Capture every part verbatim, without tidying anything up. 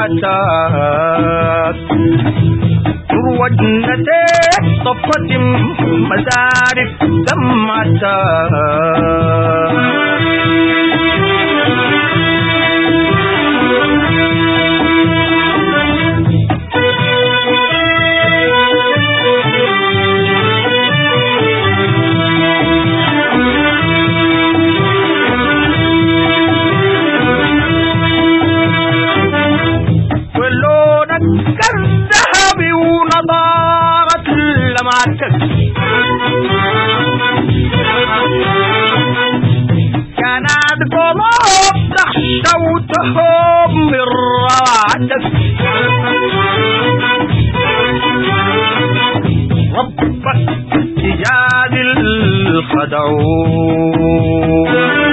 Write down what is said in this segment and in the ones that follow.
جرعتك تروى جنتك صفة مزارك دمعتك كالذهب ونضارة لمعتك كانت قلوب تخشى وتهب من روعتك ربك تجاد الخدعون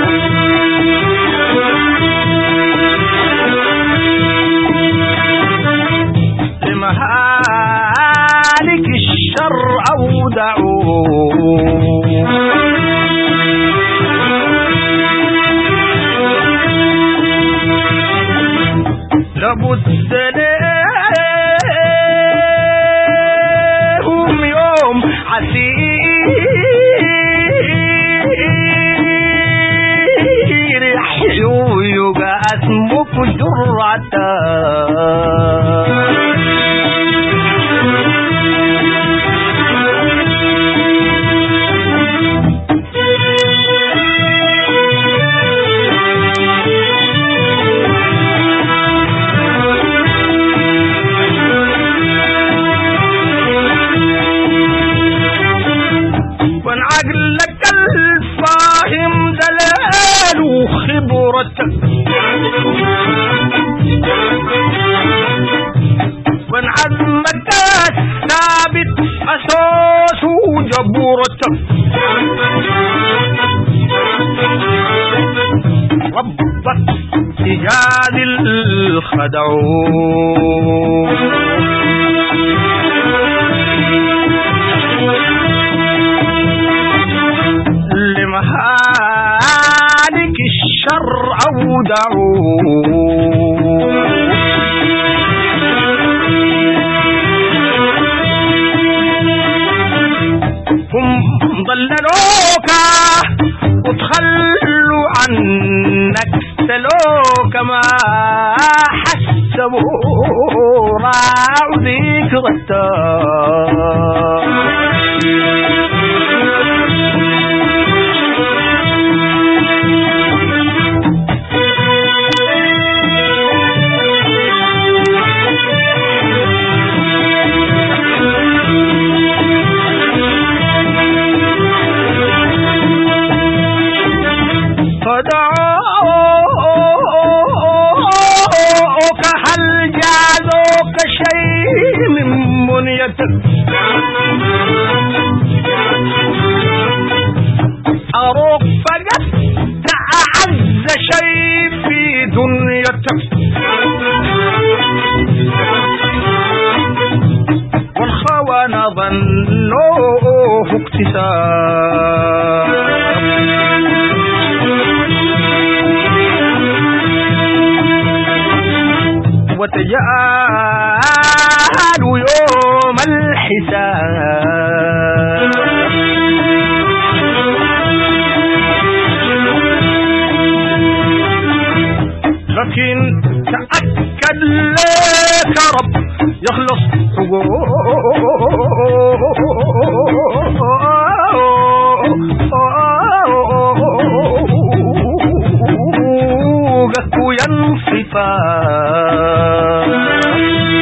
لمهالك الشر أودعوا لابد لهم يوم عسير يحيوا يبقى اسمك جرعتك عقلك الفاهم دلال وخبرتك وان عزمك الثابت أساس وجبرتك ربك تجاد الخدعون لمهالك الشر أودعوا هم ضللوك وتخلوا عنك سلوك ما حسبوا راعوا ذكرتك فدعوك هل جازوك شيء من منيتك أروك فقط أعز شيء في دنيتك والخونة ظنوه اكتساب وتجاهلوا يوم الحساب لكن تأكد لك رب يخلص حقوقك وينصفا